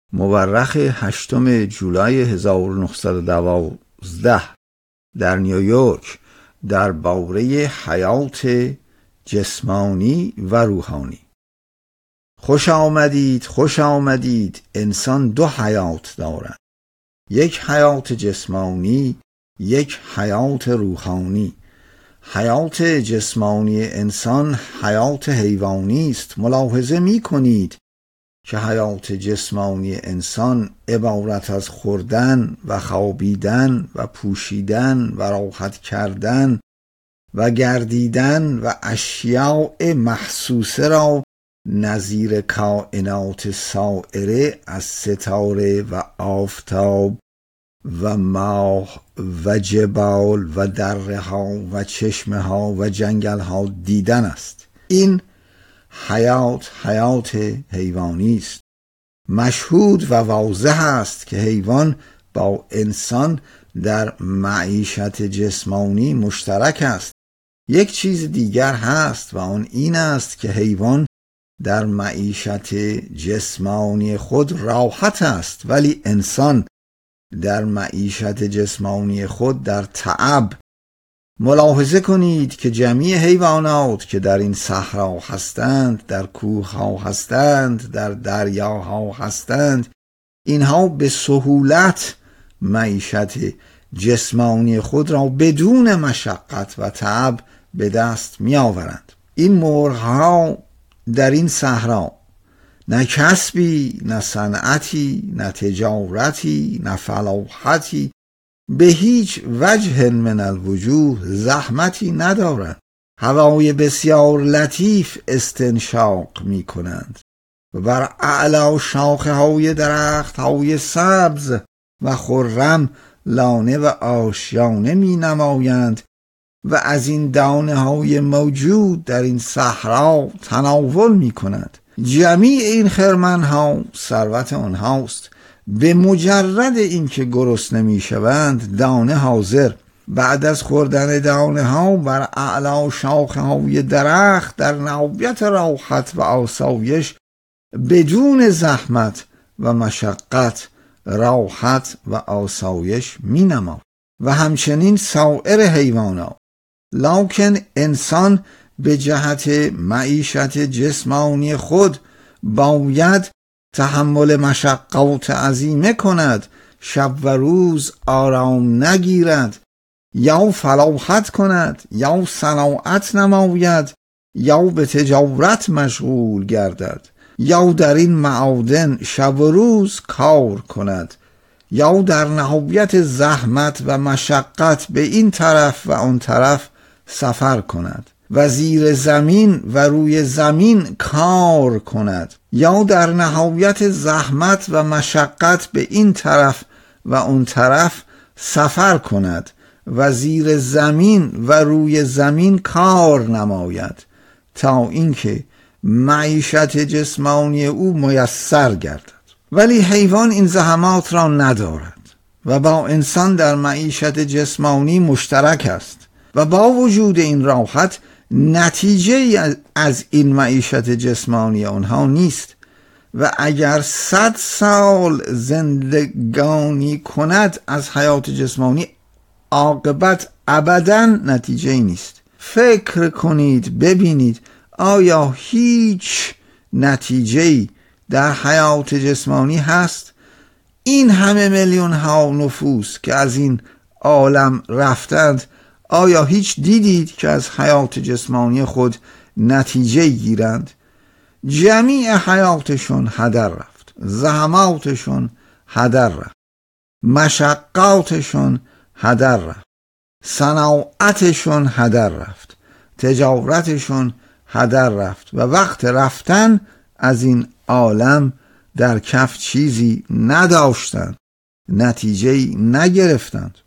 مورخ 8 جولای 1912 در نیویورک درباره حیات جسمانی و روحانی: خوش آمدید، خوش آمدید. انسان 2 حیات دارد، یک حیات جسمانی، یک حیات روحانی. حیات جسمانی انسان حیات حیوانی است. ملاحظه می کنید که حیات جسمانی انسان عبارت از خوردن و خوابیدن و پوشیدن و راحت کردن و گردیدن و اشیاء محسوسه را نظیر کائنات سائره از ستاره و آفتاب و ماه و جبال و دره ها و چشمه ها و جنگل ها دیدن است. این حیات حیوانی است. مشهود و واضح است که حیوان با انسان در معیشت جسمانی مشترک است. یک چیز دیگر هست و آن این است که حیوان در معیشت جسمانی خود راحت است، ولی انسان در معیشت جسمانی خود در تعب. ملاحظه کنید که جمیع حیوانات که در این صحرا هستند، در کوه ها هستند، در دریاها هستند، اینها به سهولت معیشت جسمانی خود را بدون مشقت و تعب به دست می آورند. این مرغ ها در این صحرا نه کسبی، نه صنعتی، نه تجارتی، نه فلاحتی، به هیچ وجه من الوجوه زحمتی ندارند. هوای بسیار لطیف استنشاق می کنند و بر اعلی شاخه های درخت های سبز و خرم لانه و آشیانه می نمایند و از این دانه های موجود در این صحرا تناول می کنند. جمیع این خرمن ها ثروت آنهاست. به مجرد اینکه گرسنه می شوند دانه حاضر. بعد از خوردن دانه ها بر اعلی شاخه های درخت در نوبت راحت و آسایش بدون زحمت و مشقت راحت و آسایش می نماند و همچنین سایر حیوانات. لکن انسان به جهت معیشت جسمانی خود باید تحمل مشقات عظیمه کند، شب و روز آرام نگیرد، یا فلاحت کند، یا صناعت نماید، یا به تجارت مشغول گردد، یا در این معادن شب و روز کار کند، یا در نهایت زحمت و مشقت به این طرف و آن طرف سفر کند و زیر زمین و روی زمین کار کند، یا در نهایت زحمت و مشقت به این طرف و اون طرف سفر کند و زیر زمین و روی زمین کار نماید تا اینکه معیشت جسمانی او میسر گردد. ولی حیوان این زحمات را ندارد و با انسان در معیشت جسمانی مشترک است و با وجود این راحت نتیجه از این معیشت جسمانی آنها نیست و اگر 100 سال زندگانی کند از حیات جسمانی عاقبت ابداً نتیجه نیست. فکر کنید ببینید آیا هیچ نتیجه‌ای در حیات جسمانی هست؟ این همه میلیون ها نفوس که از این عالم رفتند، آیا هیچ دیدید که از حیات جسمانی خود نتیجه گیرند؟ جمیع حیاتشون هدر رفت، زحماتشون هدر رفت، مشقاتشون هدر رفت، صناعتشون هدر رفت، تجارتشون هدر رفت و وقت رفتن از این عالم در کف چیزی نداشتند، نتیجه‌ای نگرفتند.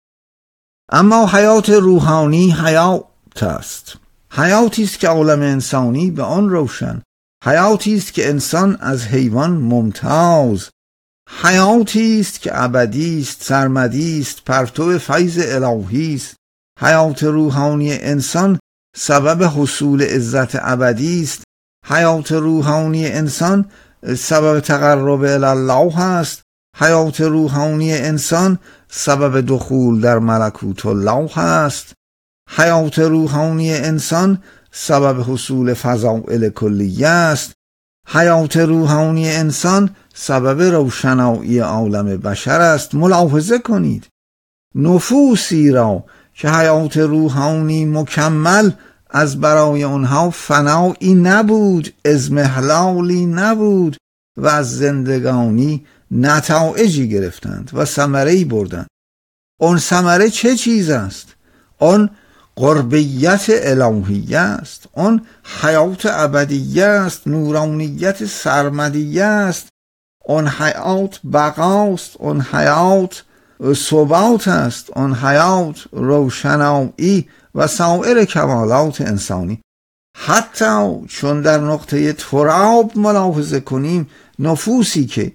اما حیات روحانی حیات است، حیاتی است که عالم انسانی به آن روشن، حیاتی است که انسان از حیوان ممتاز، حیاتی است که ابدی است، سرمدی است، پرتو فیض الهی است. حیات روحانی انسان سبب حصول عزت ابدی است. حیات روحانی انسان سبب تقرب الی الله هست، حیات روحانی انسان سبب دخول در ملکوت الله هست، حیات روحانی انسان سبب حصول فضائل کلیه است، حیات روحانی انسان سبب روشنایی عالم بشر است. ملاحظه کنید نفوسی را که حیات روحانی مکمل از برای اونها فنایی نبود، اضمحلالی نبود و از زندگانی نتایجی گرفتند و ثمره‌ای بردند. اون ثمره چه چیز است؟ اون قربیت الهیه است، اون حیات ابدیه است، نورانیت سرمدیه است، اون حیات بقاست، اون حیات ثبات است، اون حیات روشنایی و سایر کمالات انسانی. حتی چون در نقطه تراب ملاحظه کنیم نفوسی که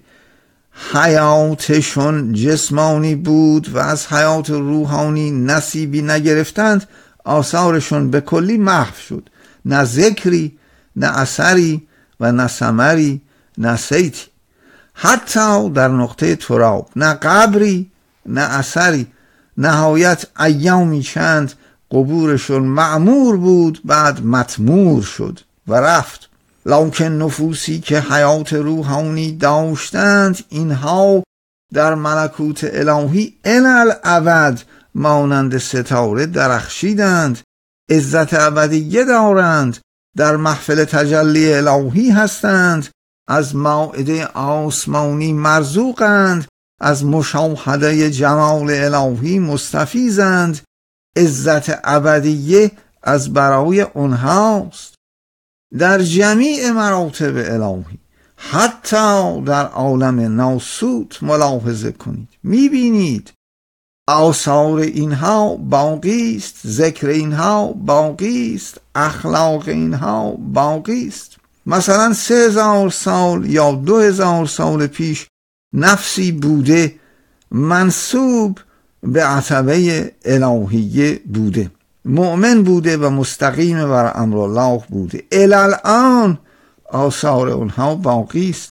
حیاتشون جسمانی بود و از حیات روحانی نصیبی نگرفتند، آثارشون به کلی محو شد. نه ذکری، نه اثری و نه ثمری، نه صیتی. حتی در نقطه تراب نه قبری، نه اثری. نهایت ایامی چند قبورشون معمور بود، بعد مطمور شد و رفت. لکن نفوسی که حیات روحانی داشتند، اینها در ملکوت الهی الالابد مانند ستاره درخشیدند، عزت ابدیه دارند، در محفل تجلی الهی هستند، از مائده آسمانی مرزوقند، از مشاهده جمال الهی مستفیضند. عزت ابدیه از برای اونهاست در جمیع مراتب الهی. حتی در عالم ناسوت ملاحظه کنید، میبینید آثار اینها باقی است، ذکر اینها باقی است، اخلاق اینها باقی است. مثلا 3000 سال یا 2000 سال پیش نفسی بوده منسوب به عتبه الهیه بوده، مؤمن بوده و مستقیم بر امر الله بوده. الان آثار اونها باقی است،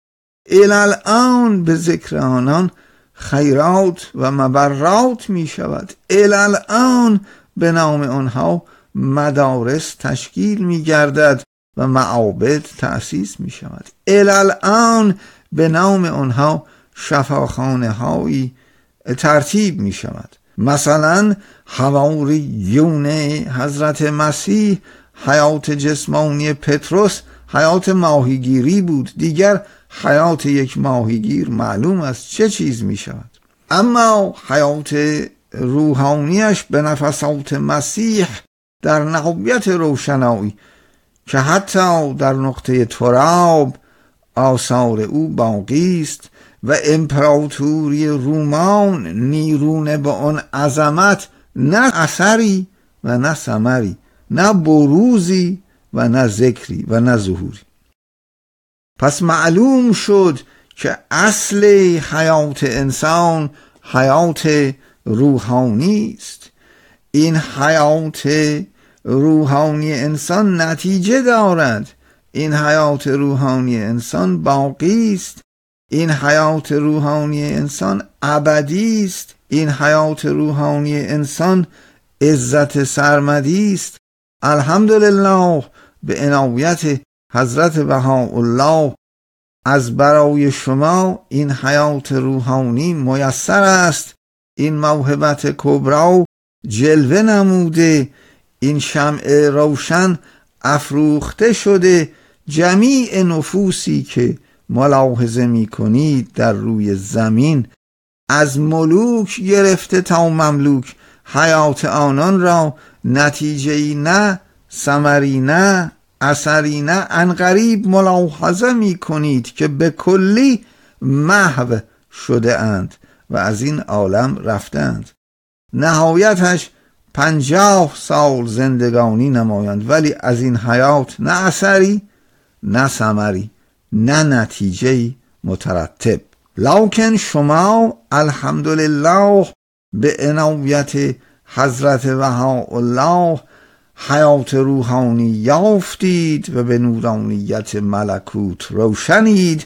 الان به ذکر آنان خیرات و مبرات می شود، الان به نام آنها مدارس تشکیل می گردد و معابد تأسیس می شود، الان به نام آنها شفاخانه هایی ترتیب می شود. مثلا حواریون حضرت مسیح، حیات جسمانی پتروس حیات ماهیگیری بود، دیگر حیات یک ماهیگیر معلوم است چه چیز می شود. اما حیات روحانیش به نفسات مسیح در نهایت روشنایی که حتی در نقطه تراب آثار او باقی است و امپراتوری رومان نیرونه به آن عظمت، نه اثری و نه ثمری، نه بروزی و نه ذکری و نه ظهوری. پس معلوم شد که اصل حیات انسان حیات روحانی است. این حیات روحانی انسان نتیجه دارد، این حیات روحانی انسان باقی است، این حیات روحانی انسان ابدی است، این حیات روحانی انسان عزت سرمدی است. الحمدلله به عنایت حضرت بهاءالله از برای شما این حیات روحانی میسر است. این موهبت کبرا جلوه نموده، این شمع روشن افروخته شده. جمیع نفوسی که ملاحظه می کنید در روی زمین، از ملوک گرفته تا مملوک، حیات آنان را نتیجه‌ای نه، ثمری نه، اثری نه، عنقریب ملاحظه می کنید که به کلی محو شده اند و از این عالم رفتند. نهایتش 50 سال زندگانی نمایند، ولی از این حیات نه اثری، نه ثمری، نه نتیجه‌ای مترتب. لکن شما الحمدلله به عنایت حضرت بهاءالله حیات روحانی یافتید و به نورانیت ملکوت روشنید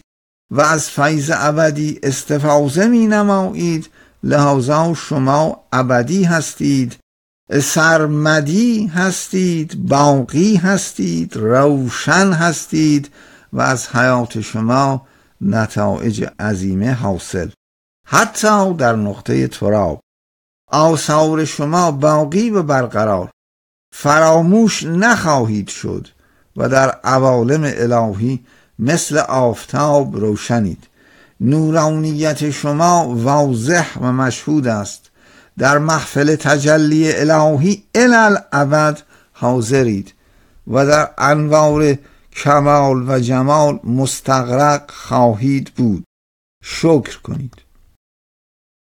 و از فیض ابدی استفاضه می نمایید، لحاظا شما ابدی هستید، سرمدی هستید، باقی هستید، روشن هستید و از حیات شما نتایج عظیمه حاصل. حتی در نقطه تراب آثار شما باقی و برقرار، فراموش نخواهید شد و در عوالم الهی مثل آفتاب روشنید. نورانیت شما واضح و مشهود است. در محفل تجلی الهی الالابد حاضرید و در انوار کمال و جمال مستغرق خواهید بود. شکر کنید.